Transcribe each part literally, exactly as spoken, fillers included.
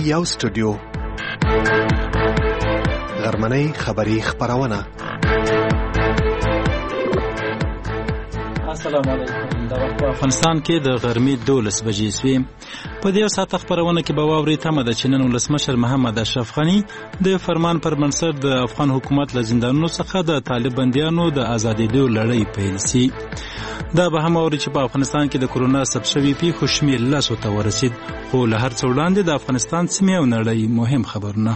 یو سټوډیو غرمنۍ خبری خبرونه. السلام علیکم. د افغانستان کې د غرمې دولس بجې شوې. په دې ساعت خبرونه کې به واوري تمه ده چې نن ولسمشر محمد اشرف غنی د فرمان پر بنسټ د افغان حکومت له زندانونو څخه د طالب بندیانو د ازادېدو لړۍ پیل شي. دا به هم اوري چې په افغانستان کې د کورونا ثبت شوي پیښو شمېر لسو ته ورسید، خو له هر څه وړاندې د افغانستان سیمې او نړۍ مهم خبرونه.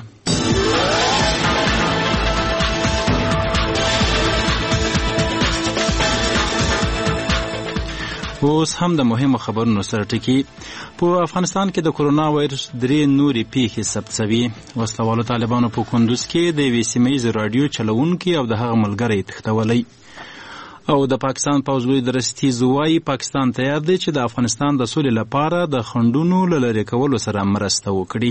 اوس هم د مهمو خبرونو سره ټکی. په افغانستان کې د کورونا وایرس درې نورې پیښې ثبت شوي. وسلوالو طالبانو په کندوز کې د یوې سیمه ییز راډیو چلوونکي او د هغه ملګری تښتولی. او د پاکستان پوځ لوی درستیز وایي پاکستان تیار دی چې د افغانستان د سولې لپاره د خنډونو له لرې کولو سره مرسته وکړي.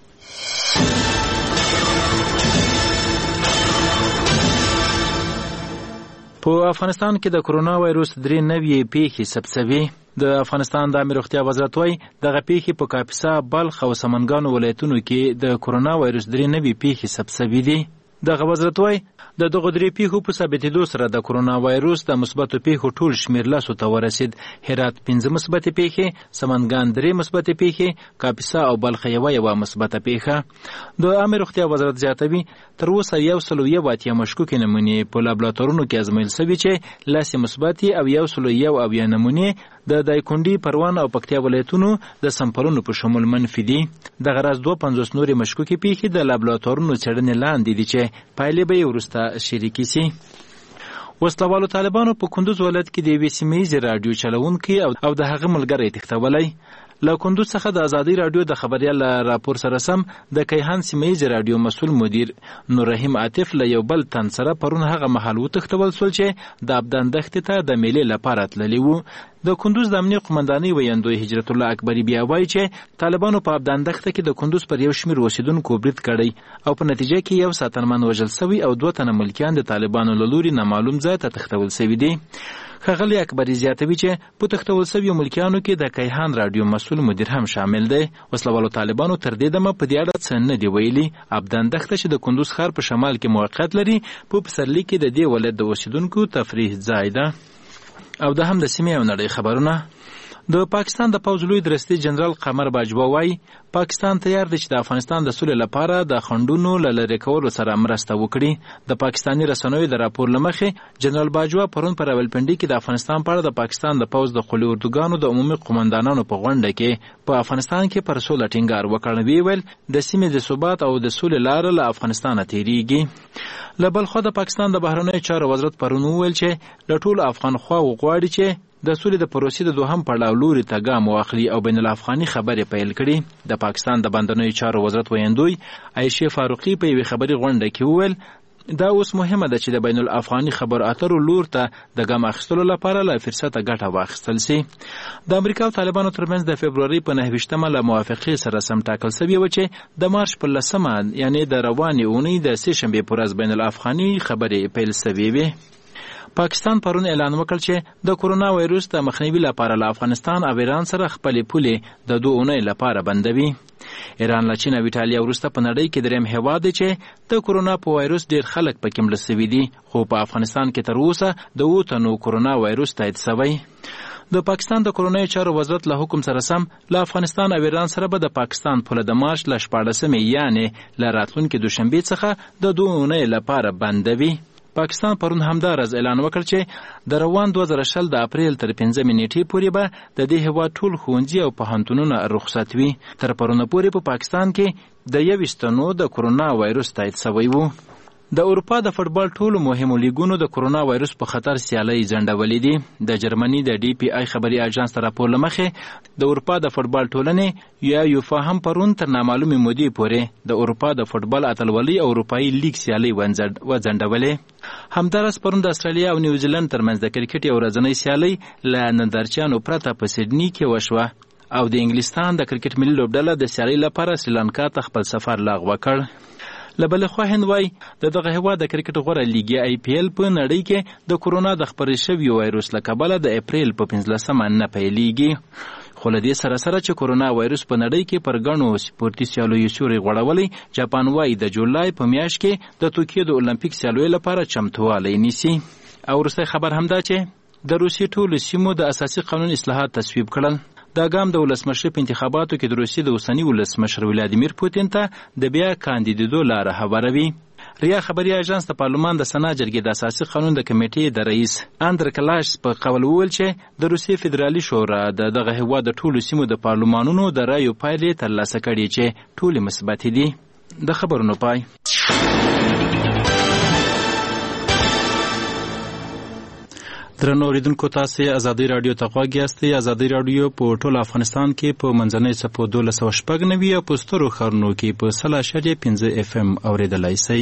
په افغانستان کې د کورونا وایرس درې نوې پیښې ثبت شوي. د افغانستان د عامه روغتیا وزارت وایي دغه پیښې په کاپیسا، بلخ او سمنګانو ولایتونو کې د کورونا وایرس درې نوې پیښې ثبت شوي دي. دغه وزارت وایي د دغو درې پیښو په ثابتېدو سره د کورونا وایرس د مثبتو پیښو ټول شمېر لسو ته ورسید. هرات پنځه مثبتې پیښې، سمنګان درې مثبتې پیښې، کاپیسا او بلخ یوه یوه مثبته پیښه. د عامه روغتیا وزارت زیاتوي تر اوسه یو سلو یو اتیا مشکوکې نمونې په لابراتوارونو کې ازمویل شوي چې لسې مثبتې او یو سلو یو اویا نمونې د دایکنډي، پروان او پکتیا ولایتونو د سمپلونو په شمول منفي دي. دغه راز دوه پنځوس نورې مشکوکې پیښې د لابراتوارونو څېړنې لاندې دي چې پایلې به یې وروسته شریکې سي. وسلوالو طالبانو په کندوز ولایت کې د یوې سیمه ییزې راډیو چلوونکي او د هغه ملګری تښتولی. له کندوز څخه د ازادۍ راډیو د خبریال راپور سره سم د کیهان سیمه ییزې راډیو مسؤل مدیر نور رحیم عاطف له یو بل تن سره پرون هغه مهال وتښتول شول چې د ابدان دښتې ته د میلې لپاره تللي وو. د کندوز د امنیه قومندانۍ ویاندوی هجرت الله اکبري بیا وایي چې طالبانو په ابدان دښته کې د کندوز پر یو شمېر اوسېدونکو برید کړی او په نتیجه کې یو ساتنمن وژل سوي او دوه تنه ملکیان د طالبانو له لوري نامعلوم ځای ته تښتول سوي دي. ښاغلی اکبري زیاتوي چې په تښتول سویو ملکیانو کې د کیهان راډیو مسؤل مدیر هم شامل دی. وسلوالو طالبانو تر دې دمه په دې اړه څه نه دي ویلي. ابدان دښته چې د کندوز ښار په شمال کې موقعیت لري په پسرلي کې د دې ولایت د اوسېدونکو تفریح ځای ده. او د هم د سیمې او نړۍ خبرونه. د پاکستان د پوځ لوی درستي جنرال قمر باجوا وایي پاکستان تیار دی چې د افغانستان د سولې لپاره د خنډونو له لرې کولو سره مرسته وکړي. د پاکستاني رسنیو د راپور له مخې جنرال باجوا پرون په راولپنډي کې د افغانستان په اړه د پاکستان د پوځ د قلي اردوګانو د عمومي قومندانانو په غونډه کې په افغانستان کې پر سوله ټینګار وکړ. ویې ویل د سیمې د ثبات او د سولې لاره له افغانستانه تیریږي. له بل خوا د پاکستان د بهرنیو چارو وزارت پرون وویل چې له ټولو افغان خواو غواړي چې د سولې د پروسې د دوهم پړاو لوري ته ګام واخلي او بین الافغاني خبرې پیل کړي. د پاکستان د بهرنیو چارو وزارت ویاندوی عایشې فاروقي په یوې خبري غونډه کې وویل دا اوس مهمه ده چې د بین الافغاني خبر اترو لور ته د ګام اخیستلو لپاره له فرصته ګټه واخیستل سي. د امریکا او طالبانو ترمنځ د فبروري په نهه ویشتمه له موافقې سره سم ټاکل شوې وه چې د مارچ په لسمه یعنې د روانې اونۍ د سې شنبې په ورځ بین الافغاني خبرې پیل شوې وې. پاکستان پرون اعلان وکړ چې د کورونا وایرس د مخنیوي لپاره له افغانستان او ایران سره خپلې پولې د دوه اونۍ لپاره بندوي. ایران له چین او ایټالیا وروسته په نړۍ کې دریم هېواد دی چې د کورونا په وایرس ډېر خلک پکې مړه سوي دي، خو په افغانستان کې تر اوسه د اووه تنو کورونا وایرس تایید سوی. د پاکستان د کورونایي چارو وزارت له حکم سره سم له افغانستان او ایران سره به د پاکستان پوله د مارچ له شپاړلسمې یعنې له راتلونکې دوشنبې څخه د دوه اونۍ لپاره بندوي. پاکستان پرون همدارز اعلان وکړ چې د روان دوه زره شل د اپریل تر پنځمې نیټې پورې به د دې هېواد ټول ښوونځي او پوهنتونونه رخصت وي. تر پرونه پورې په پا پاکستان کې د یویشت تنو د کورونا وایرس تایید سوی و. د اروپا د فوټبال ټولو مهمو لیګونو د کورونا وایرس په خطر سیالۍ ځنډولې دي. د جرمني د ډي پی آی خبري اژانس ته راپور له مخې د اروپا د فوټبال ټولنې یا یوفا هم پرون تر نامعلومې مودې پورې د اروپا د فوټبال اتلولۍ او اروپایي لیګ سیالۍ وځنډولې. همداراز پرون د استرالیا او نیوزیلند ترمنځ د کرکټ یو ورځنۍ سیالۍ له نندارچیانو پرته په سیډني کې وشوه او د انګلستان د کرکټ ملي لوبډله د سیالۍ لپاره سریلانکا ته خپل سفر لغوه کړ. له بلې خوا هند وایي د دغه هېواد د کرکټ غوره لیګ آی پی ایل په نړۍ کې د کورونا د خپرې شوي وایرس له کبله د اپریل په پنځلسمه نه پیلېږي. خو له دې سره سره چې کورونا وایرس په نړۍ کې پر ګڼو سپورتي سیالیو سیوری غوړولی، جاپان وایي د جولای په میاشت کې د توکیو د المپیک سیالیو لپاره چمتووالی نیسي. او وروستی خبر همدا چې د روسیې ټولو سیمو د اساسي قانون اصلاحات تصویب کړل. دا ګام د ولسمشر په انتخاباتو کې د روسیې د اوسني ولسمشر ولادیمیر پوتین ته د بیا کاندیدېدو لاره هواروي. ریا خبري اژانس د پارلمان د سنا جرګې د اساسي قانون د کمیټې د رئیس اندر کلاش په قول وویل چې د روسیې فدرالي شورا د دغه هېواد د ټولو سیمو د پارلمانونو د رایو پایلې ترلاسه کړي چې ټولې مثبتې دي. د خبرونو پای. درنو اوریدونکو، تاسو ازادي رادیو ته غوږ یاستئ. ازادي رادیو په ټول افغانستان کې په منځنۍ څپو دولس سوه شپږ نوي او په سترو ښارونو کې په سل اعشاریه پنځه اف ام اورېدلی سئ.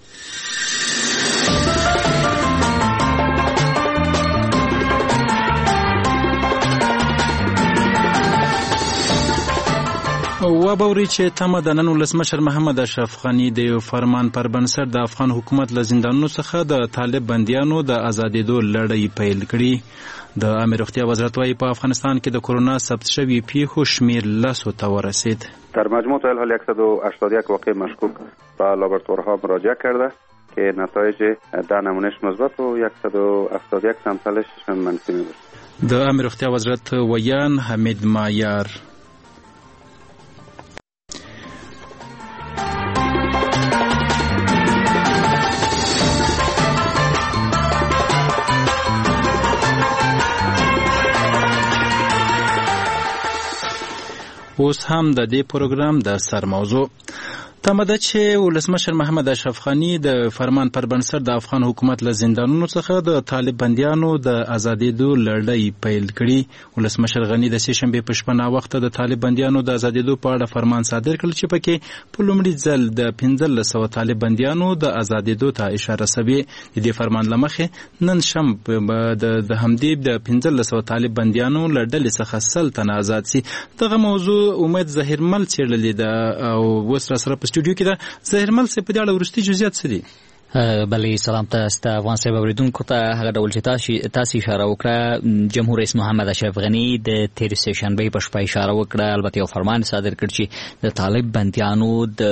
وبوري چې تمه د نن ولسمشر محمد اشرف غني د فرمان پر بنسټ د افغان حکومت له زندانونو څخه د طالب بندیانو د ازادېدو لړۍ پیل کړي. د عامه روغتیا وزارت وايي په افغانستان کې د کرونا ثبت شوي پیښو شمیر لسو ته ورسید. در مجموع تا الحال صد و هشتاد و یک واقع مشکوک به لابراتوارها مراجعه کرده که نتایج ده نمونهش مثبت و صد و هفتاد و یک سامپلش منفی می باشه. د عامه روغتیا وزارت ویان حمید مایار. اوس هم د دې پروګرام د سر موضوع تمه ده چې ولسمشر محمد اشرف غني د فرمان پر بنسټ د افغان حکومت له زندانونو څخه د طالب بندیانو د ازادېدو لړۍ پیل کړي. ولسمشر غني د سې شنبې په شپه ناوخته د طالب بندیانو د ازادېدو په اړه فرمان صادر کړ چې پکې په لومړي ځل د پنځلس سوه طالب بندیانو د ازادېدو ته اشاره شوې. د دې فرمان له مخې نن شم د همدې د پنځلس سوه طالب بندیانو له ډلې څخه سل تنه آزاد سي. دغه موضوع امید ظهیرمل څېړلې ده او اوس راسره په سټوډیو کې ده. ظهیرمل صاحب، په دې اړه وروستي جزئیات څه دي؟ بلې سلام تاسو ته افغان صاحب اوریدونکو ته. هغه ډول چې تاسو تاسو اشاره وکړه، جمهور رئیس محمد اشرف غني د تیر سشنبه په شپه اشاره وکړه، البته یو فرمان صادر کړ چې د طالب بندیانو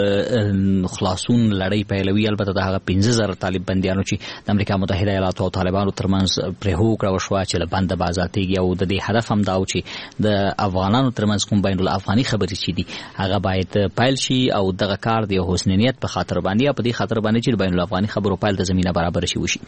د خلاصون لړۍ پیلوي. البته د هغه پنځه زره طالب بندیانو چې د امریکا متحده ایالاتو او طالبانو ترمنځ پرې هوکړه وشوه چې له بنده به ازادېږي، او د دې هدف هم دا و چې د افغانانو ترمنځ کوم بین الافغاني خبرې چې دي هغه باید پیل شي، او دغه کار د حسنیت په خاطر باندې په دې خاطر باندې چې بین الافغاني خبرو پیل د زمينه برابر شي وشي.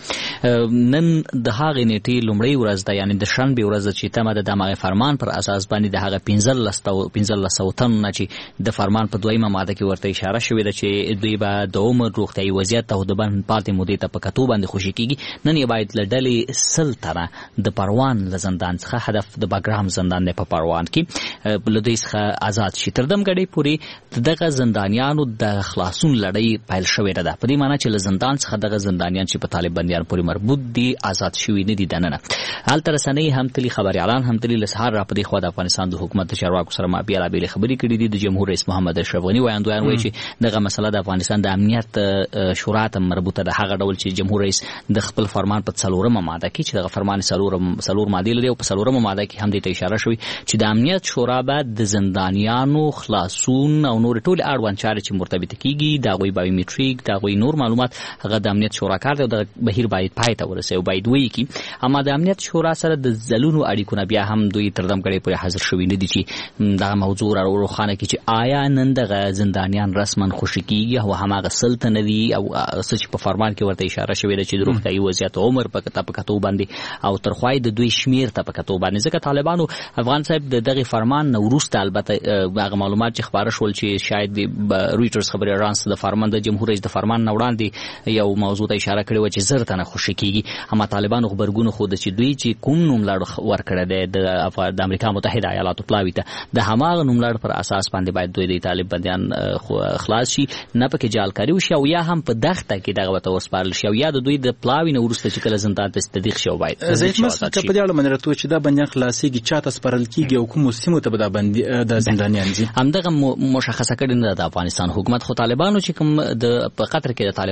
نن د هغې نیټې لومړۍ ورځ ده، یعنی د شنبې ورځ چې تمه د دغه فرمان پر اساس باندې د هغه پنځلس سوه تنو نه چې د فرمان په دویمه ماده کې ورته اشاره شوې ده چې دوی به د عمر روغتیایي وضعیت او د بند پاتې مودې ته په کتو باندې خوشي کېږي. نن یې باید له ډلې سل تنه د پروان له زندان څخه، هدف د باګرام زندان دی په پروان کې، له دوی څخه آزاد شي. تر دمګړۍ پورې دغه زندانیانو د خلاصون لړۍ پیل شوې ده، په دې معنی چې له زندان څخه دغه زندانیان چې په طالب بندیان پورې مربوط دي آزاد شوي نه دي دننه. هلته رسنۍ هم تلي، خبريالان هم تلي، له سهار را په دې خوا د افغانستان د حکومت د چارواکو سره ما بېلابېلې خبرې کړي دي. د جمهور رئیس محمد اشرف غني ویاندویان وایي چې دغه مسله د افغانستان د امنیت شورا ته مربوطه ده، هغه ډول چې جمهور رئیس د خپل فرمان په څلورمه ماده کې چې دغه فرمان څلورم څلور مادې لري، او په څلورمه ماده کې هم دې ته اشاره شوې چې د امنیت شورا به د زندانیانو خلاصون او نور ټول اړوند چارې چې مرتبط کیږي د هغوی بایومټریک د هغوی نور معلومات هغه د امنیت شورا کار دی، او د بهیر باید پای ته ورسوي او باید وایي کی. اما د امنیت شورا سره د ځلونو اړیکونه بیا هم دوی تر دمګړۍ پورې حاضر شوي نه دي چې دغه موضوع را روښانه کړي چې آیا نن دغه زندانیان رسما خوشي کیږي او هماغه سل تنه دي او څه چې په فرمان کې ورته اشاره شوې ده چې د روغتیایي وضعیت عمر په کتو باندې او ترخوای د دوی شمیر ته په کتو باندې. ځکه طالبانو افغان صاحب د دغه فرمان نو وروسته البته هغه معلومات چې خبره شول چې شاید رويټرز خبري اژانس د فرمان د جمهور رئیس د فرمان نه وړاندې یو موضوع ته اشاره کړې و چې زر تنه خوشي کیږي. اما طالبانو خبرګون خو د چې دوی چې کوم نوملړ ورکړه ده د امریکا متحده ایالاتو پلاوی ته د هماغه نوملړ پر اساس باندې باید دوی د طالب بندیان خلاص شي، نه پکې جالکاری وشي او یا هم په دغه کې دغه وته وسپارل شي او یا د دوی د پلاوی نه ورسته چې کله زندان ته تدقیق شو باید زه مثلا په دې اړه منره تو چې دا بندیان خلاصيږي چاته سپارل کیږي او کوم سیمو ته به دا بندي د زندانیان دي همدغه مشخصه کړي نه د افغانستان حکومت. خو طالبانو چې کوم د په قطر کې د طالبانو د سیاسي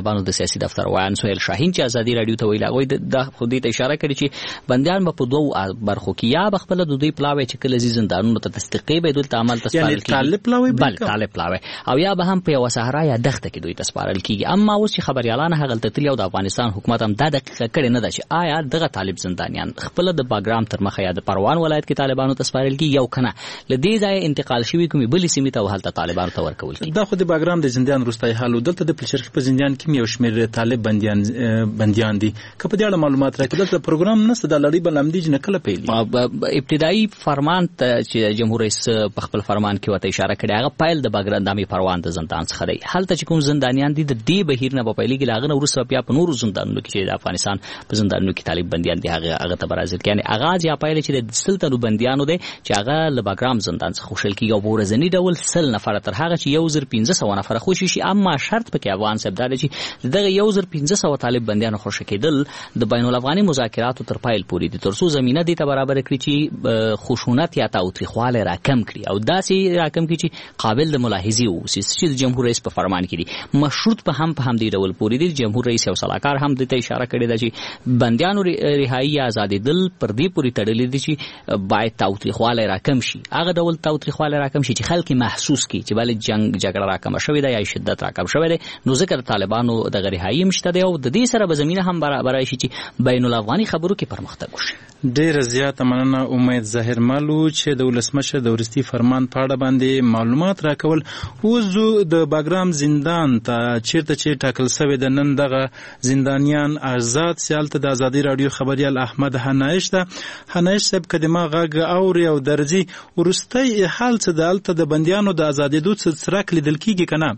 سیاسي دفتر وایان سهیل شاهین چې ازادي رادیو ته ویل هغوی د خودی ته اشاره کړې چې بندیان به په دوو برخو کې یا به خپل د دوی پلاوی چې کله زی زندانونو ته تصدیقي به دلته عمل تسپارل کیږي یعنی طالب پلاوی بل طالب پلاوی او یا به هم په یو صحرا یا دښته کې دوی تسپارل کیږي. اما اوس چې خبريالان هغه تللی او د افغانستان حکومت هم دا دقیقه کړي نه ده چې آیا دغه طالب زندانیان خپل د باګرام تر مخه یا د پروان ولایت کې طالبانو تسپارل کیږي یو کنه لدې ځای انتقال شوی کومي بلې سیمې ته وهلته طالبانو ته ورکول کیږي. دا خو د باګرام د زندان روستای حال دلته د پلشرخ په زندان کې یو شمېر طالب بنديان بنديان دي که په دې اړه معلومات راکړي. دلته پروګرام نشته د لړۍ بلمدي نه کله پیلي. ابتدایي فرمان ته چې جمهور رئیس په خپل فرمان کې وته اشاره کړې هغه پایل د باګرام دامي پروان د زندان څخه دی. هلته چې کوم زندانیان دي د دې بهیر نه په پیلېږي لاغه ورسره بیا په نورو زندانونو کې چې د افغانستان په زندانونو کې طالب بنديان دي هغه هغه ته برازیل کې یعنی اغاز یا پایل چې د سلطنو بنديانو دي چې هغه له باګرام زندان څخه خوشل کیږي او ورځنی ډول سل نفر تر هغه چې یو زر پنځه سوه نفر خوشي شي. اما شرط پکې افغان صاحب دا دی چې دغه یو زر پنځه سوه طالب بنديانو خوشی کېدل د بین الافغاني مذاکراتو تر پایل پورې دي ترڅو زمينه دي ته برابر کړي چې خشونت یا تاوتریخواله راکم کړي او داسې راکم کړي چې قابل د ملاحظې اوسي چې جمهور رئیس په فرمان کې دي. مشروط په هم په هم دی ډول پورې دي. جمهور رئیس او صلاحکار هم د ته اشاره کړې ده چې بنديانو رهایی یا آزادېدل پر دې پورې تړلې دي چې باید تاوتریخواله راکم شي. هغه ډول تاوتریخواله راکم شي چې خلک محسوس کړي چې بل جنگ جګړه راکم شوې ده یا شدت راکم شوې ده. نو ځکه طالبانو د رهایی مشته دی او د دې سره به زمينه هم برابر شي چې بین الافغاني خبرو کې پرمختګ وشي. ډېر زیاته مننه امید ظاهر مالو چې د ولسمشر د ورستي فرمان په اړه باندې معلومات راکول. اوس د باګرام زندان ته چیرته چې ټاکل شوی د نن دغه زندانیان آزاد سیالته د ازادي رادیو خبريال احمد حنایش ده. حنایش صاحب کدما غږ اوري او درځي ورستي حال څه د الته د بنديانو د ازادېدو څخه سرک لیدل کیږي کنه.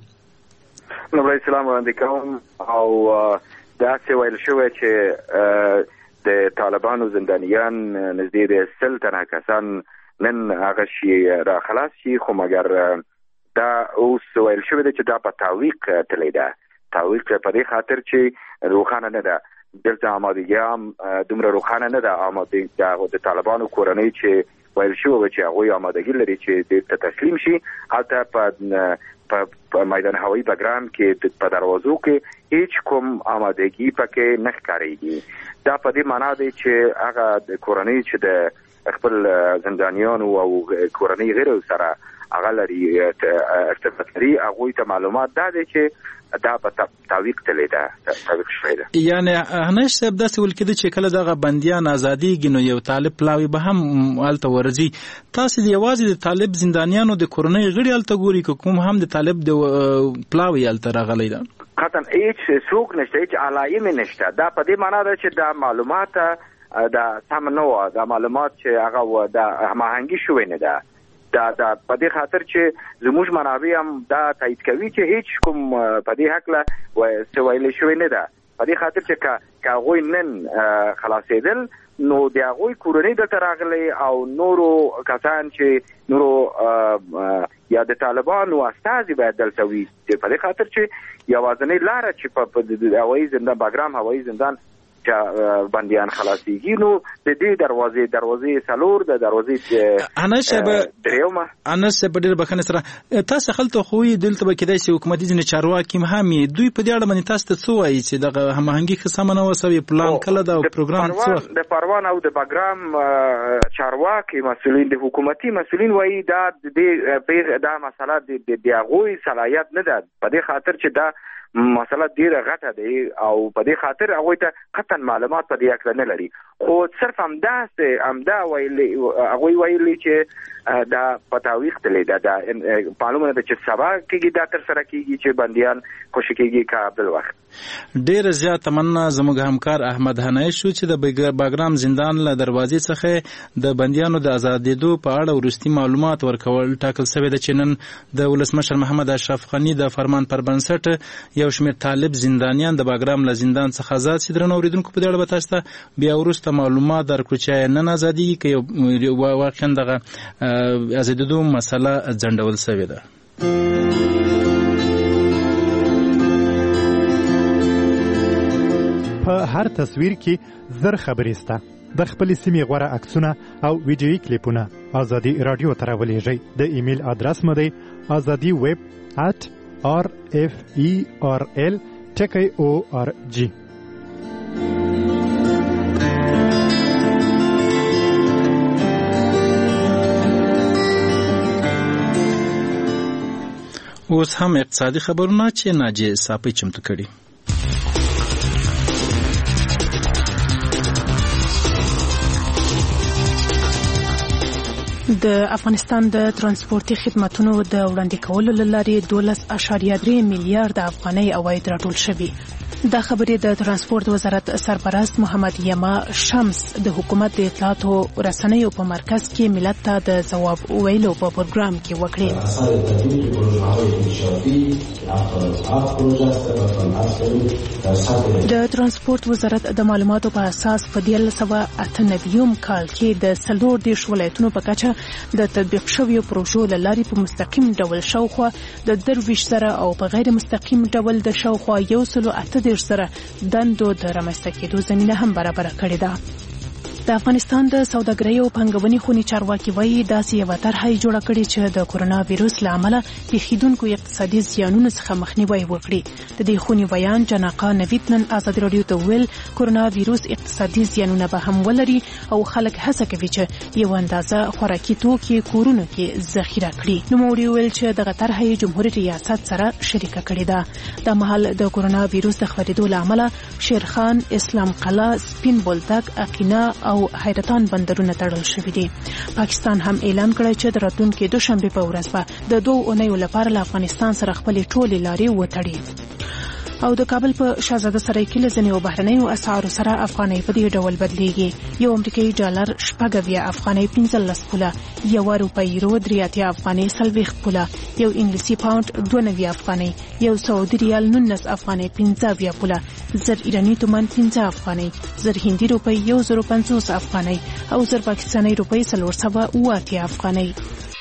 نو برای سلام وړاندې کوم او دا څه ویل شوی چې د طالبانو زندانیان نږدې د سل تنه کسان نن هغه شي را خلاص شي خو مګر دا اوس ویل شوی دی چې دا په تعویق تللی ده. تعویق په دې خاطر چې روښانه نه ده دلته آمادګي هم دومره روښانه نه ده. آمادګي د طالبانو کورنۍ چې ویل شوی چې هغوی آمادګي لري چې دې تسلیم شي هلته په په میدان هوایي باګرام کې په دروازو کې هیڅ کوم آمادګي پکې نه ښکارېږي. دا په دې معنا دی چې هغه د کورنۍ چې د خپل زندانیانو او کورنۍ غیر سره هغه لري ارتباط لري هغوی ته معلومات دا دی چې دا په تعویق تللی ده تعویق شوی ده. یعنی هنش صاحب داسې ویل کېده چې کله دغه بندیان ازادېږي نو یو طالب پلاوی به هم هلته ورځي. تاسې د یوازې د طالب زندانیانو د کورنۍ غړي هلته ګوري که کوم هم د طالب د پلاوی هلته راغلی ده؟ قطعا هیڅ څوک نشته هیڅ علایمې نشته. دا په دې معنا ده چې دا معلومات دا سم نه وه. دا معلومات چې هغه د هماهنګي شوی نه ده. دا دا په دې خاطر چې زموږ منابع هم دا تایید کوي چې هیڅ کوم په دې هکله څه ویلی شوی نه ده. په دې خاطر چې که هغوی نن خلاصېدل نو د هغوی کورنۍ دلته راغلی او نورو کسان چې نورو یا د طالبانو استازي باید دلته وي. په دې خاطر چې یوازینۍ لاره چې په هوایي زندان باګرام هوایي زندان چې بندیان خلاصيږي نو د دې دروازې دروازې سالور د دروازې انس دریومه انس په ډېر بخنه سره تاسو خلته خو دلته به کېدای شي حکومتي ځنې چارواکي هم دوی په دې اړه باندې تاسو ته څه وایي چې دغه هماهنګي خصمه نه وسوي پلان کله دا پروګرام څه د پروان او د باګرام چارواکي مسؤلین د حکومتي مسؤلین وایي دا د دا مسله د دیاغوي صلاحیت نه ده. په دې خاطر چې دا مسله ډیره غټه دی او په دې خاطر هغوی ته قطعا معلومات په دې اړه نه لري. خو صرف همداسې همدا ویلي هغوی ویلي چې دا په تعویق تللی ده. دا معلومه ده چې سبا کېږي دا ترسره کېږي چې بندیان خوشي کېږي که عبدالوخت. ډېره زیاته مننه زموږ همکار احمد حنایش شو چې د باګرام زندان له دروازې څخه د بندیانو د ازادېدو په اړه وروستي معلومات ورکول ټاکل شوی ده چې نن د ولسمشر محمد اشرف غني د فرمان پر بنسټ یو شمېر طالب زندانیان د باګرام له زندان څخه آزاد شي. درنو اورېدونکو په دې اړه به تاسو ته بیا وروسته معلومات درکړو چې نن ازادېږي که واقعا دغه ازادېدو مسله ځنډول شوې ده. په هر تصویر کې زر خبرې سته. د خپل سیمې غوره عکسونه او ویډیویي کلیپونه ازادي رادیو ته راولېږئ. د ایمیل ادرس مو دی ازادي ویب ات آر اف ای آر ال ټکی او آر جی. اوس هم اقتصادي خبرونه چې ناجی صافی چمتو کړي. د افغانستان د ترانسپورتي خدماتو د وړاندې کولو لپاره دولس اعشاریه درې میلیارډ افغانۍ عواید راټول شوي. دا خبرې د ترانسپورت وزارت سرپرست محمد یما شمس د حکومت د اطلاعات او رسنیو په مرکز کې ملت ته د ځواب ویلو په پروګرام کې وکړي. د ترانسپورت وزارت د معلوماتو په اساس په دیارلس سوه اته نوي کال کې د څلور دېرش ولایتونو په کچه د تطبیق شویو پروژو له لارې په مستقیم ډول شاوخوا د درویشت زره او په غیر مستقیم ډول د شاوخوا یو سلو اته دېرش زره دندو د رامنځته کېدو زمینه هم برابره کړې ده. د افغانستان د سوداګرۍ او پانګونې خونې چارواکي وایي داسې یوه طرحه یې جوړه کړې چې د کورونا ویروس له امله پیښیدونکو اقتصادي زیانونو څخه مخنیوی وکړي. د دې خونې بیان جناقا نوید نن ازادي راډیو ته وویل کورونا ویروس اقتصادي زیانونه به هم ولري او خلک هڅه کوي چې یو اندازه خوراکي توکي کورونو کې ذخیره کړي. نوموړي وویل چې دغه طرحه یې جمهوریت ریاست سره شریکه کړې ده. د مهال د کورونا ویروس د خپرېدو له امله شیرخان، اسلام قلعه، سپین بولدک، اقینا او حیرتان بندرونه تړل شوي دي. پاکستان هم اعلان کړی چې د راتلونکي دوشنبه په ورځ به د دوه اونیو لپاره له افغانستان سره خپلې ټولې لارې وتړي. او د کابل په شاهزاده سرای کې له ځینو بهرنیو اسعارو سره افغانۍ په دې ډول بدلیږي. یو امریکایي ډالر شپږ اویا افغانۍ پنځلس پوله، یو روپۍ یورو درې اتیا افغانۍ څلوېښت پوله، یو انګلیسي پاونډ دوه نوي افغانۍ، یو سعودي ریال نولس افغانۍ پنځه اویا پوله، زر ایراني تومان پنځه افغانۍ، زر هندي روپۍ یو زر پنځوس افغانۍ او زر پاکستاني روپۍ څلور سوه اوه اتیا افغانۍ.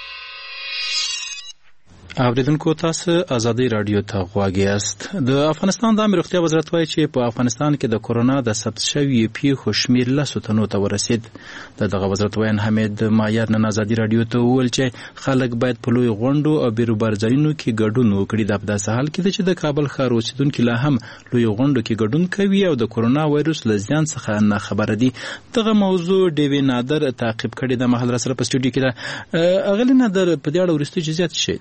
اوریدونکو تاسو ازادي رادیو ته غواړئ یاست. د افغانستان د روغتیا وزارت وايي چې په افغانستان کې د کورونا د ثبت شوی پیښو شمیر لسو تنو ته ورسید. د دغه وزارت وایي حمید مایار نن ازادي رادیو ته وویل چې خلک باید په لوی غونډو او بیروبار ځایونو کې ګډون وکړي. د په داسې حال کې چې د کابل ښار اوسیدونکي لا هم لوی غونډو کې ګډون کوي او د کورونا وایروس له زیان څخه نه خبره دي. دغه موضوع ډیوی نادر تعقیب کړي. د محل را سره په سټوډیو کې ده. اغلی نادر په دې اړه وروستي جزئیات شي.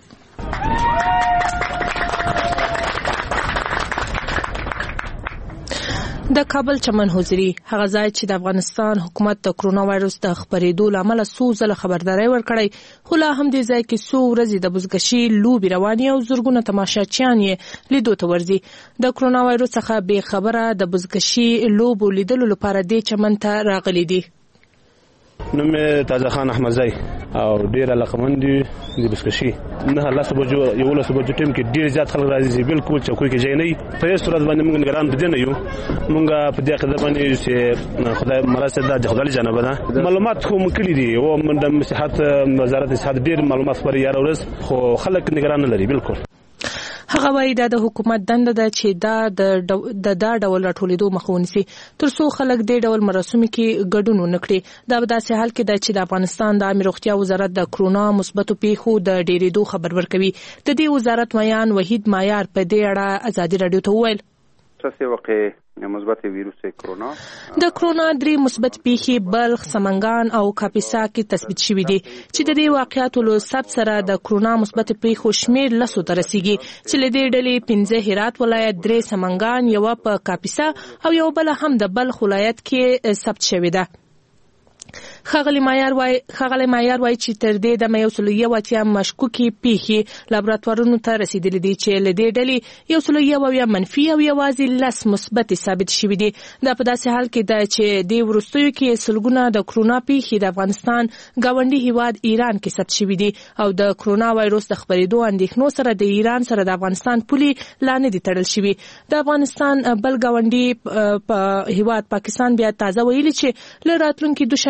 د کابل چمن حضوري هغه ځای چې د افغانستان حکومت د کرونا وایروس د خپرېدو لامل څو ځله خبرداري ورکړی، خو لا هم دې ځای کې څو ورځې د بزګشي لوبې روانې او زرګونه تماشاچیان یې لیدو ته ورځي. د کرونا وایروس څخه بې خبره د بزګشي لوبو لیدلو لپاره دې چمن ته راغلي دي. نوم تازه خان احمدزی او ډیر علاقمند دي د بزګشي. نه لاس بجو یو لاس بجو ټیم کې ډیر زیات خلک راځي. بالکل چوکۍ کې ځای نه وي. په هیڅ صورت باندې موږ نگران پدې نه یو. موږ په دې قضیه باندې چې خدای مرسته د خدای جناب ده معلومات کوم کلی دي او د صحت وزارت صحت ډیر معلومات خبري یاره ورځ، خو خلک نگران نه لري. بالکل هغه وایي دا د حکومت دنده ده چې دا د دا ډول راټولېدو مخه ونیسي ترڅو خلک دې ډول مراسمو کې ګډون ونه کړي. دا په داسې حال کې ده چې د افغانستان د عامه روغتیا وزارت د کرونا مثبتو پیښو د ډېرېدو خبر ورکوي. د دې وزارت ویان وحید مایار په دې اړه ازادي راډیو ته وویل څه واقع مثبت ویروس کرونا د کرونا درې مثبت پیښې بلخ، سمنګان او کاپیسا کې تثبیت شوې دي چې د دې واقعیاتو له ثبت سره د کرونا مثبت پیښو شمیر لسو ته رسیږي چې له دې ډلې پنځه هرات ولایت، درې سمنګان، یو په کاپیسا او یو بل هم د بلخ ولایت کې ثبت شوې ده. خغلی مایار وای خغلی مایار وای چې تر دې د یو سل یو اتیا مشکوکي پیښې لابراتوارونو ته رسیدلې دي چې له دې ډلې یو سل یو یا منفي او یوازې لس مثبت ثابت شوي دي. دا په داسې حال کې ده چې د وروستیو کې سلګونه د کرونا پیښې د افغانستان ګاونډي هیواد ایران کې ثبت شوي دي او د کرونا وایروس د خپرېدو اندېښنو سره د ایران سره د افغانستان پولې لا نه دي تړل شوي. د افغانستان بل ګاونډي په هیواد پاکستان بیا تازه ویلي چې له راتلونکي دوشنبه څخه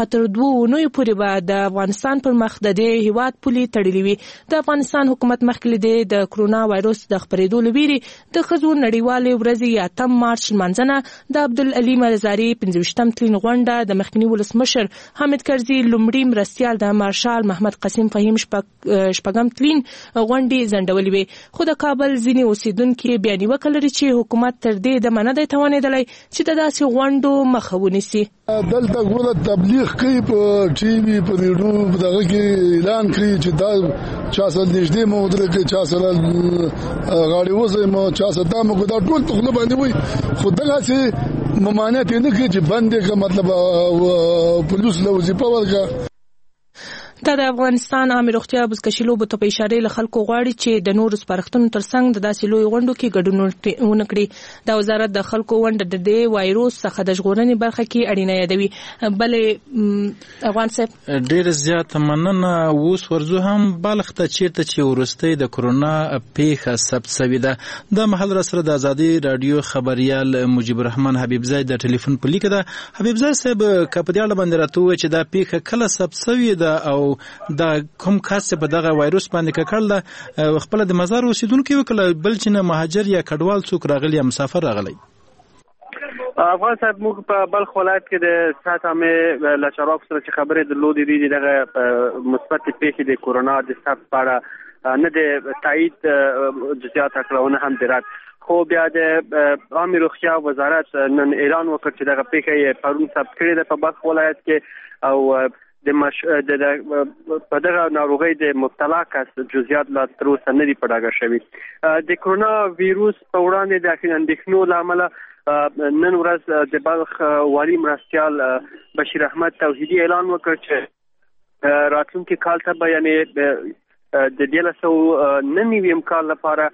تر دوه اونیو پورې به د افغانستان پر مخ د دې هیواد پولې تړلې وي. د افغانستان حکومت مخکې د کرونا وایروس د خپرېدو له ویرې د ښځو نړیوالې ورځې یا اتم مارچ لمانځنه د عبدالعلي مزاري پنځه ویشتم تلین غونډه د مخکني ولسمشر حامد کرزي لومړي مرستیال د مارشال محمد قاسم فهیم شپږم تلین غونډې ځنډولې وي. خو د کابل ځینې اوسیدونکي بیا نیوکه لري چې حکومت تر دې دمه نه دی توانېدلی چې د داسې غونډو مخه ونیسي. دلته ګوره تبلیغ کوي په ټي وي په ریډیو په دغه کې اعلان کوي چې دا چا سره نږدې مو ودرېږي چا سره غاړې وځي مو چا سره دا مو دا ټول په خوله باندې وي خو دغسې ممانعت یې نه کوي چې بند یې کړه مطلب پولیس له وظیفه ورکړه. دا د افغانستان عامه روغتیا بزکشي لوبو ته په اشاره له خلکو غواړي چې د نورو سپارښتنو ترڅنګ د داسې لوی غونډو کې ګډون ونه کړي. د وزارت د خلکو ونډه د دې وایروس څخه د ژغورنې برخه کې اړینه یادوي. بلې افغان صاحب ډېر زیات مننه. اوس ورځو هم بالغ ته چیرته چې وروستۍ د کرونا پیښه ثبت شوې ده د محل را سره د ازادي رادیو خبريال مجيب الرحمن حبیبزی د ټلیفون په لیکه ده. حبیبزی صاحب که په دې اړه باندې راته ووایي چې دا پیښه کله ثبت شوې ده او دا کوم کس په دغه وایروس باندې ککړ ده خپل د مزار اوسیدونکو وکړه بل چې نه مهاجر یا کډوال څوک راغلی یا مسافر راغلی. افغان صاحب موږ په بلخ ولایت کې د صحت عامه له چارواکو سره چې خبرې درلودې دي دغه مثبت پیښې د کرونا د ثبت په اړه نه د تایید جزئیات کړونه هم درات خو بیا د عامه روغتیا وزارت نن اعلان وکړ چې دغه پیښه پرون ثبت کړې ده په بلخ ولایت کې او د مش د په دغه ناروغۍ د مبتلا کس جزئیات لا تر اوسه نه دي په ډاګه شوي. د کرونا ویروس په وړاندې د اندېښنو له امله نن ورځ د بلخ والي مرستیال بشیر احمد توحیدي اعلان وکړ چې راتلونکي کال ته به یعنې د دیارلس سوه نهه نوي کال لپاره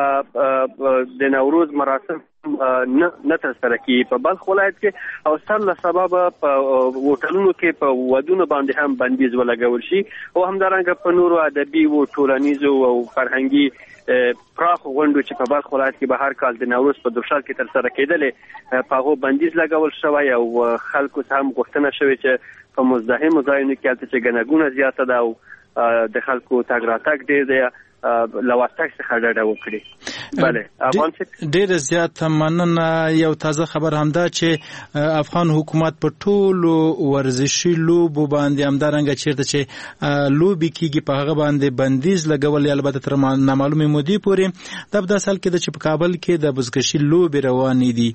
د نوروز مراسم نه ترسره کیږي په بلخ ولایت کې او سر له سببه په هوټلونو کې په ودونو باندې هم بندیز ولګول شي او همدارنګه په نورو ادبي او ټولنیزو او فرهنګي پراخ غونډو چې په بلخ ولایت کې به هر کال د نوروز په دوشال کې ترسره کېدلې په هغه بندیز لګول شوی او خلکو ته هم غوښتنه شوې چې په مزدحمو ځایونو کې هلته چې ګڼه ګوڼه زیاته ده او د خلکو تګ راتګ ډېر دی لواتک څخه ډډه وکړي. بله افغان ډېر زیات مننه. یو تازه خبر هم ده چې افغان حکومت په ټولو ورزشي لوبو باندې همدارنګه چیرته چې لوبې کیږي په هغه باندې بندیز لګول البته تر نامعلومې مودې پورې. دا په داسې حال کې ده چې په کابل کې د بزکشي لوبې روانې دي.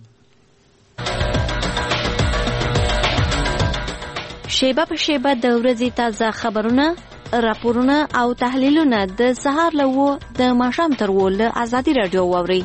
شیبه په شیبه د ورځې تازه خبرونه راپورونه او تحلیلونه د سهار له وو د ماښام تر وو له ازادي رادیو واوري.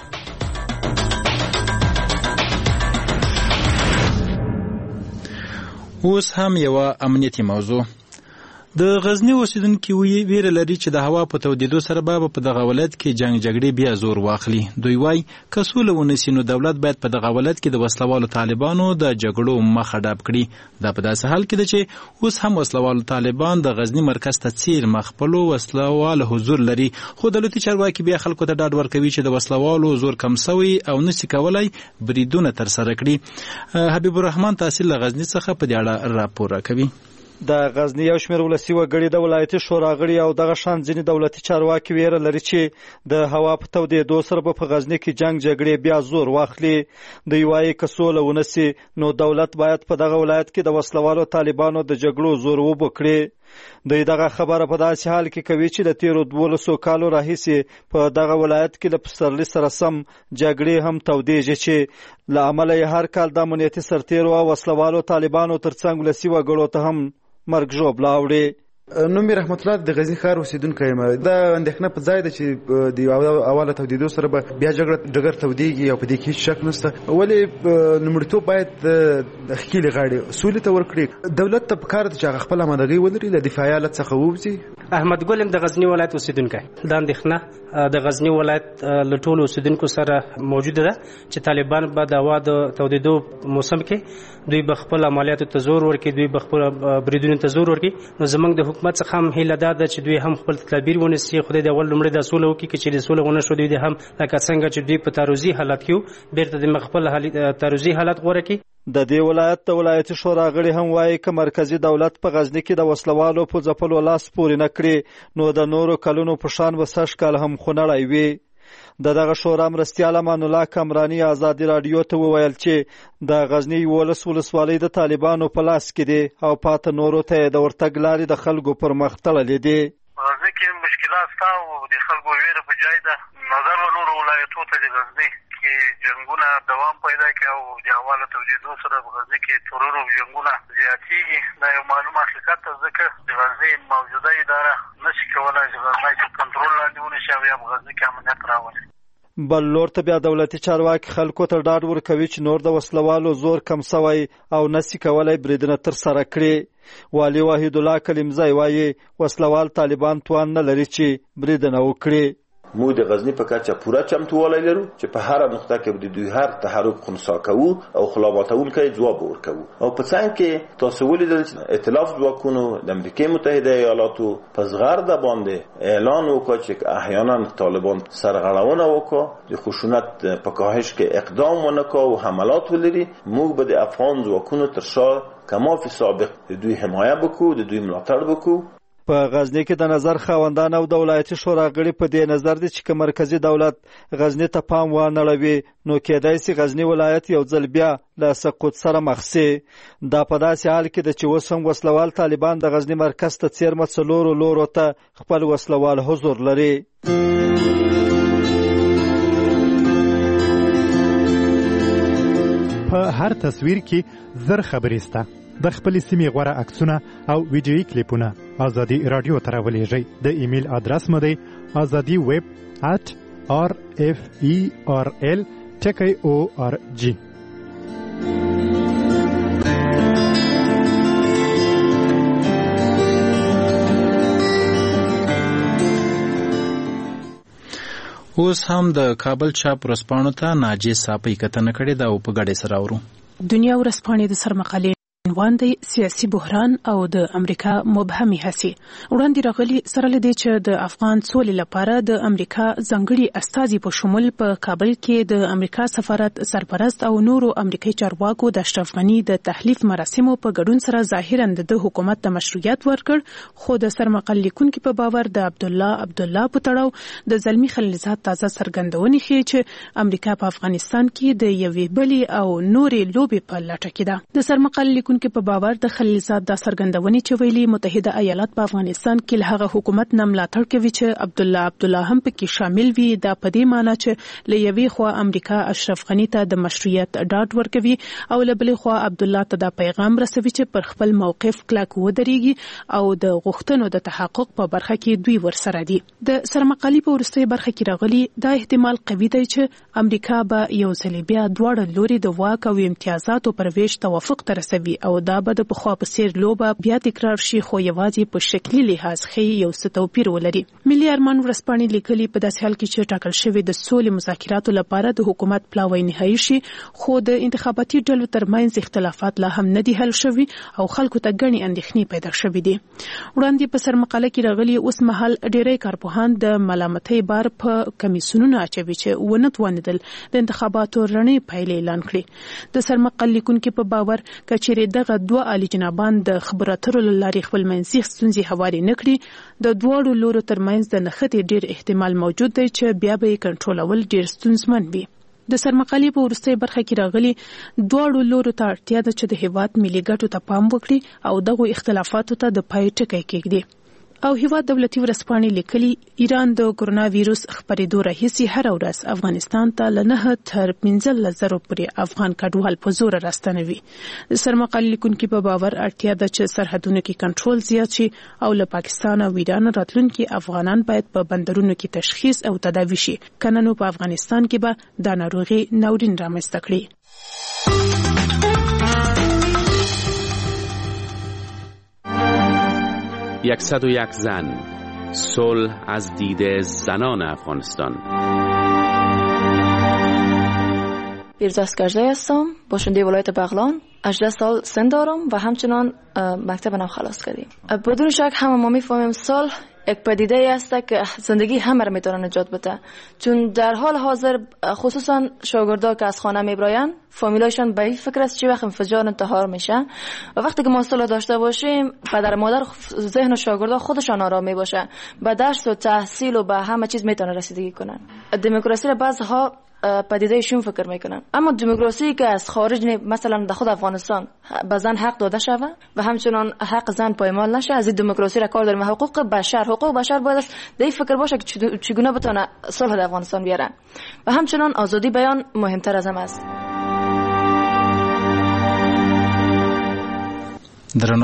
اوس هم یو امنیتي موضوع. د غزنی اوسیدونکو ویره لري چې د هوا په تودیدو سره به په دغه ولایت کې جنگ جګړې بیا زور واخلي. دوی وايي که سوله ونیسي نو دولت باید په دغه ولایت کې د وسلوالو طالبانو د جګړو مخه ډاب کړي. دا په داسې حال کې ده چې اوس هم وسلوالو طالبان د غزنی مرکز ته څیر مخپلو وسلوالو حضور لري خو دولتي چارواکي بیا خلکو ته ډاډ ورکوي چې د وسلوالو زور کم سوی او نسی کولای بریدونه ترسره کړي. حبیب الرحمن تحصیل غزنی څخه په دې اړه راپور راکوي. د غزنی یو شمېر ولسي وګړي د ولایتي شورا غړي او دغه شان ځینې دولتي چارواکي ویره لري چې د هوا په تودېدو سره به په غزنی کې جنگ جګړې بیا زور واخلي. دوی وایي که سوله ونسي نو دولت باید په دغه ولایت کې د وسلوالو طالبانو د جګړو زور وبکړي. دوی دغه خبره په داسې حال کې کوي چې د تیرو دولسو کالو راهیسې په دغه ولایت کې له پسرلي سره سم جګړې هم تودېږي چې له امله یې هر کال د امنیتي سرتیرو او وسلوالو طالبانو ترڅنګ ولسي وګړو ته هم مرګ ژوبله اوړي. نوم مې رحمت الله د غزنی ښار اوسیدونکی یم. دا اندېښنه په ځای ده چې د اوله تودېدو سره به بیا جګړه ډګر تودېږي او په دې کې هېڅ شک نشته. ولې لومړیتوب باید د ښکېلې غاړې سولې ته ورکړي. دولت ته پکار ده چې هغه خپله امادګۍ ولري له دفاعي حالت څخه ووځي. احمد ګل یم د غزنی ولایت اوسیدونکی. دا اندېښنه د غزنی ولایت له ټولو اوسیدونکو سره موجوده ده چې طالبان به د هوا د تودېدو موسم کې دوی به خپل عملیاتو ته زور ورکړي دوی به خپل بریدونو ته زور ورکړي. نو زموږ د حکومت څخه هم هیله ده چې دوی هم خپل تدابیر ونیسي. خدای دې اول لومړی د سوله وکړي، چې د سوله ونه شو دوی هم لکه څنګه چې دوی په تعرضي حالت کې بیرته د خپل تعرضي حالت غوره کړي. د دې ولایت د ولایتي شورا غړي هم وایي که مرکزی دولت په غزني کې د وسلوالو په ځپلو لاس پورې نه کړي نو د نورو کلونو په شان به سږ کال هم خونړی وي. د دغه شورا مرستیال امان الله کامرانی ازادي رادیو ته وویل چې د غزني یولس ولسوالۍ د طالبانو په لاس کې دي او پاته نورو ته د ورتګ لارې د خلکو پر مخ تړلې دي. غزني کې مشکلات شته او د خلکو ویره په ځای ده. نظر و نورو ولایتو ته د غزني کې جنګونه دوام پیدا کوي او د حواله توجیدو سره په غزني کې ترور او جنګونه زیاتېږي. دا یو معلوم حقیقت ده، ځکه د غزني موجوده اداره نشي کولی چې غزني تر کنټرول لاندې ونیسي او یا په غزني کې امنیت راولي. بل لور ته بیا دولتي چارواکي خلکو ته ډاډ ورکوي چې نور د وسلوالو زور کم سوی او نسی کولای بریدونه تر سره کړي. والي وحید الله کلیمزی وایي وسلوال طالبان توان نه لري چې بریدونه وکړي. موږ د غزني په کچه پوره چمتووالی لرو چې په هر نقطه کې د دوی هر تحرک خنثی کوو او خلاباتونکی ځواب ورکوو. او په څنګ کې تاسو ولیدل چې ائتلاف ځواکونو د امریکای متحده ایالاتو په زغرده باندې اعلان وکړ چې احیانا طالبان سرغړونه وکړي، د خشونت په کاهش کې اقدام ونکړي او حملات ولري. موږ به د افغان ځواکونو تر شا کما فی سابق د دوی حمایه وکړو، د دوی ملاتړ وکړو. په غزني کې د نظر خاوندان او د ولایتي شورا غړي په دې نظر دي چې که مرکزی دولت غزني ته پام وانه لوي نو کېدای شي غزني ولایت یو ځل بیا له سقوط سره مخ شي. دا په داسې حال کې ده چې اوس هم وسلوال طالبان د غزني مرکز ته څیرمه څلورو لورو ته خپل وسلوال حضور لري. په هر تصویر کې زر خبرې سته. د خپل سیمې غوره عکسونه او ویډیویي کلیپونه ازادي رادیو ته راولېږئ. د ایمیل ادرس مو دی ازادي ویب at r f e r l ټکی او ار جی. اوس هم د کابل چاپ ورځپاڼو ته ناجیه صافی کتنه کړې ده او په ګډه سره اورو. دنیا ورځپاڼې د سرمقالې عنوان دی سیاسي بحران او د امریکا مبهمي هڅې. وړاندې راغلي سره لدې چې د افغان سولې لپاره د امریکا ځانګړي استازي په شمول په کابل کې د امریکا سفارت سرپرست او نورو امریکایي چارواکو د اشرف غني د تحلیف مراسمو په ګډون سره ظاهرا د حکومت ته مشروعیت ورکړ، خو د سرمقال لیکونکو په باور د عبد الله عبد الله په تړاو د زلمی خلیلزاد تازه څرګندونې ښيي چې امریکا په افغانستان کې د یوې بلې او نورې لوبې په لټه کې ده. د سرمقال لیکونکو په باور د خلیلزاد د څرګندونې چې ویلي متحده ایالات په افغانستان کې له هغه حکومت نه ملاتړ کوي چې عبد الله عبد الله هم پکې شامل وي. دا په دې معنی چې له یوې خوا امریکا اشرف غني ته د مشروعیت ډاډ ورکوي او له بلې خوا عبد الله ته دا پیغام رسوي چې پر خپل موقف کلک ودرېږي او د غوښتنو د تحقق په برخه کې دوی ورسره دي. د سرمقالي په وروستۍ برخه کې راغلي دا احتمال قوي دی چې امریکا به یو ځل بیا دواړه لوري د واک او امتیازاتو پر ویش توافق ته رسوي او دا به د پخوا په څیر لوبه بیا تکرار شي، خو یوازې په شکلي لحاظ ښیي یو څه توپیر ولري. ملي ارمان ورځپاڼې لیکلي په داسې حال کې چې ټاکل شوی د سولې مذاکراتو لپاره د حکومت پلاوی نهایی شي، خو د انتخاباتي ډلو ترمنځ اختلافات لا هم نه دي حل شوي او خلکو ته ګڼې اندېښنې پیدا شوې دي. وړاندې په سرمقاله کې راغلي اوس مهال ډېری کارپوهان د ملامتۍ بار په کمیسیونونو اچوي چې ونه توانېدل د انتخاباتو رڼې پایلې اعلان کړي. د سرمقال لیکونکو په باور کچېرې دغه دوه عالی جنابان د خبرو اترو له لارې خپل منځي ستونزې هوارې نه کړي، د دواړو لورو ترمنځ د نښتې ډېر احتمال موجود دی چې بیا به یې کنټرولول ډېر ستونزمن وي. د سرمقالې په وروستۍ برخه کې راغلي دواړو لورو ته اړتیا ده چې د هیواد ملي ګټو ته پام وکړي او دغو اختلافاتو ته د پای ټکی کېږدي. او هیواد دولتي ورځپاڼې لیکلي ایران د کرونا ویروس خپرېدو راهیسې هر ورځ افغانستان ته له نهه تر پنځلس زرو پورې افغان کډوال په زور راستنوي. د سرمقال لیکونکو په باور اړتیا ده چې سرحدونو کې کنټرول زیات شي او له پاکستان او ایران راتلونکي افغانان باید په بندرونو کې تشخیص او تداوي شي، کنه نو په افغانستان کې به دا ناروغي ناورین رامنځته کړي. یکصد و یک زن، صلح از دید زنان افغانستان. پیرزاست کجای هستم، باشنده ولایت بغلان، هجده سال سن دارم و همچنان مکتب نو خلاص کردیم. بدون شک همه ما میفهمیم صلح یک پدیده است که زندگی همه را میتونه نجات بده، چون در حال حاضر خصوصا شاگردا که از خانه میبراین فامیلایشان به این فکر است چه وقت انفجار انتحار میشه و وقتی که ما صلح داشته باشیم پدر مادر ذهن شاگردا خودشان آرام میباشه، به درس و تحصیل و به همه چیز میتونه رسیدگی کنن. دموکراسی را بعضها پدیده شون فکر میکنن، اما دموکراسی که از خارج مثلا در خود افغانستان به زن حق داده شوه و همچنان حق زن پایمال نشه، از این دموکراسی را کار داریم. حقوق بشر حقوق بشر باید در این فکر باشه که چگونه بتونه صلح در افغانستان بیاره و همچنان آزادی بیان مهمتر از همه است.